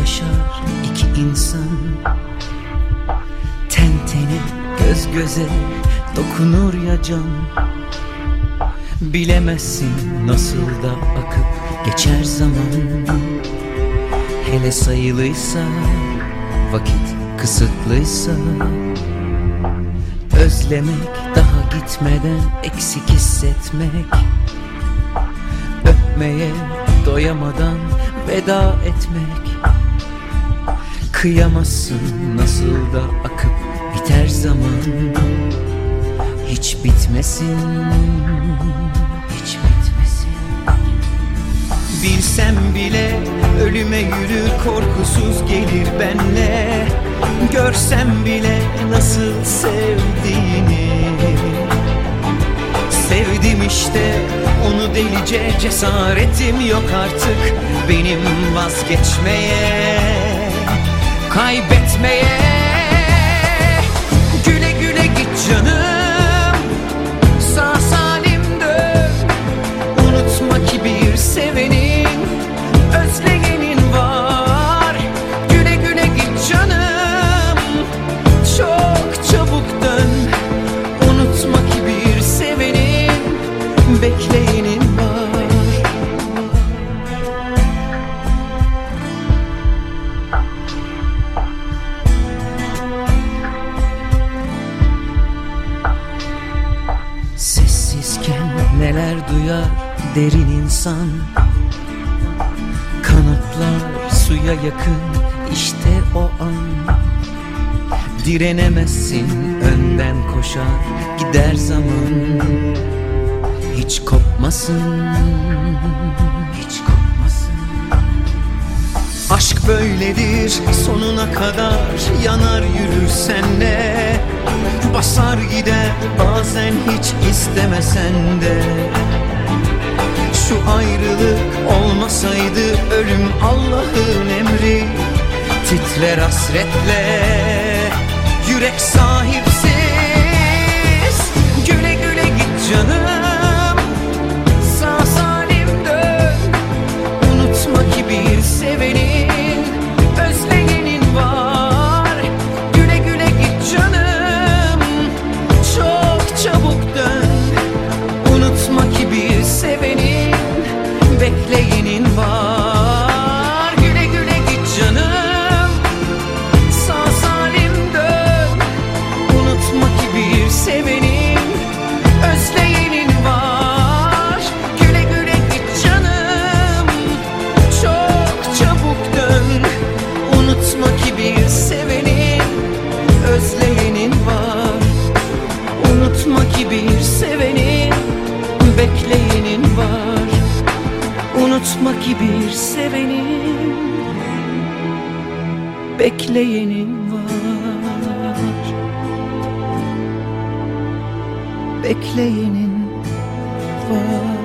yaşar iki insan. Ten tene, göz göze dokunur ya can. Bilemezsin nasıl da akıp geçer zaman. Hele sayılıysa, vakit kısıtlıysa. Özlemek, daha gitmeden eksik hissetmek. Öpmeye doyamadan veda etmek. Kıyamazsın nasıl da akıp biter zaman. Hiç bitmesin, hiç bitmesin. Bilsem bile ölüme yürür, korkusuz gelir benle. Görsem bile nasıl sevdiğini. Sevdim işte onu delice, cesaretim yok artık benim vazgeçmeye, kaybetmeye. Güle güle git canım, sağ salim dön. Unutma ki bir sevenin, özleyenin var. Güle güle git canım, çok çabuk dön. Unutma ki bir sevenin, bekleyenin var. Sessizken neler duyar derin insan. Kanatlar suya yakın, işte o an. Direnemezsin, önden koşar gider zaman. Hiç kopmasın, hiç kopmasın. Aşk böyledir, sonuna kadar yanar yürür senle. Basar gider bazen hiç istemesen de. Şu ayrılık olmasaydı ölüm Allah'ın emri. Titrer hasretle yürek sahipsiz. Güle güle git canım, sağ salim dön. Unutma ki bir sevenin, özleyenin var. Güle güle git canım, çok çabuk dön. Unutma ki bir sevenin, bekleyenin var. Güle güle git canım, sağ salim dön. Unutma ki bir sevenin, özleyenin var. Güle güle git canım, çok çabuk dön. Unutma ki bir sevenin, özleyenin var. Unutma ki bir sevenin, bekleyenin var. Unutma ki bir sevenin, bekleyenin var. Bekleyenin var.